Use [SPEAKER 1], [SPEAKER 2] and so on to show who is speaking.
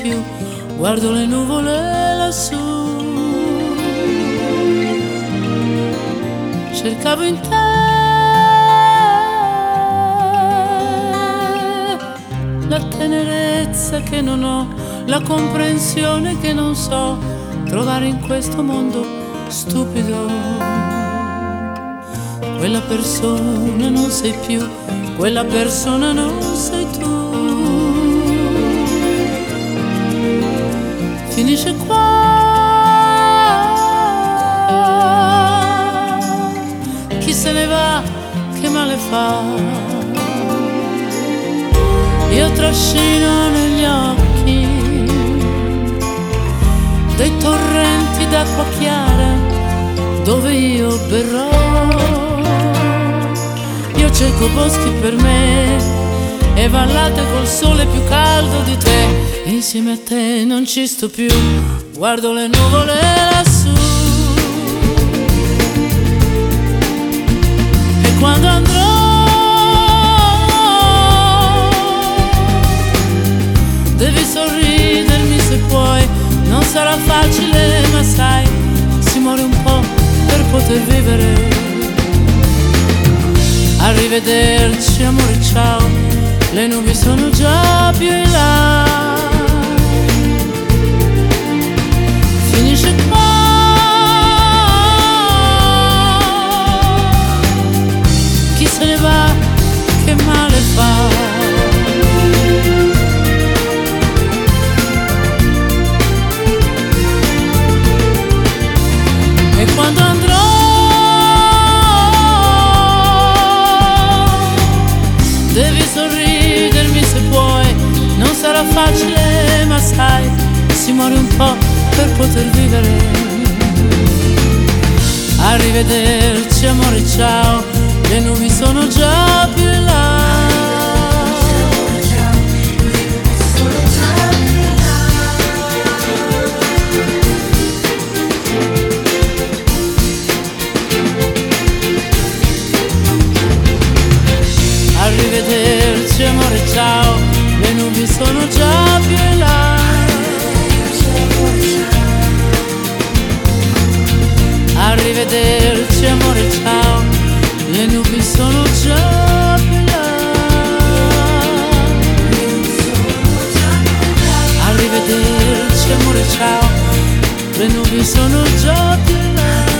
[SPEAKER 1] più, guardo le nuvole lassù. Cercavo in te la tenerezza che non ho, la comprensione che non so trovare in questo mondo stupido. Quella persona non sei più, quella persona non sei tu. Finisce qua, chi se ne va, che male fa. Io trascino negli occhi dei torrenti d'acqua chiara dove io berrò. Io cerco boschi per me e vallate col sole più caldo di te. Insieme a te non ci sto più, guardo le nuvole lassù. E quando andrò devi sorridermi se puoi. Non sarà facile ma sai, si muore un po' per poter vivere. Arrivederci amore ciao, le nubi sono già più in là. Finisce qua, chi se ne va, che male fa. E quando andrò devi sorridermi se puoi. Non sarà facile ma sai, si muore un po' per poter vivere. Arrivederci amore ciao, le nubi sono già più in là. Arrivederci amore ciao, le nubi sono già più in là. Arrivederci amore ciao, le nubi sono già più in là. Arrivederci amore ciao, le nubi sono già più in là.